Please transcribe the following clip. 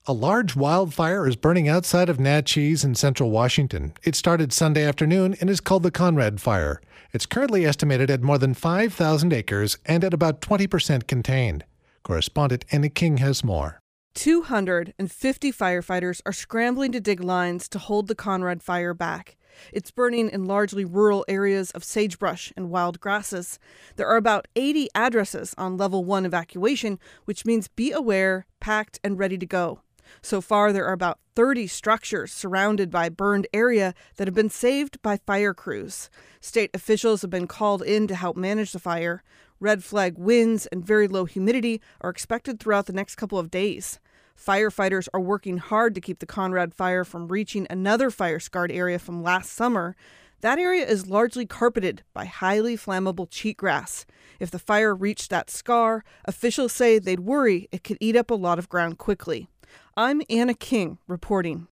A large wildfire is burning outside of Natchez in central Washington. It started Sunday afternoon and is called the Conrad Fire. It's currently estimated at more than 5,000 acres and at about 20% contained. Correspondent Anna King has more. 250 firefighters are scrambling to dig lines to hold the Conrad Fire back. It's burning in largely rural areas of sagebrush and wild grasses. There are about 80 addresses on level 1 evacuation, which means be aware, packed, and ready to go. So far, there are about 30 structures surrounded by burned area that have been saved by fire crews. State officials have been called in to help manage the fire. Red flag winds and very low humidity are expected throughout the next couple of days. Firefighters are working hard to keep the Conrad Fire from reaching another fire-scarred area from last summer. That area is largely carpeted by highly flammable cheatgrass. If the fire reached that scar, officials say they'd worry it could eat up a lot of ground quickly. I'm Anna King reporting.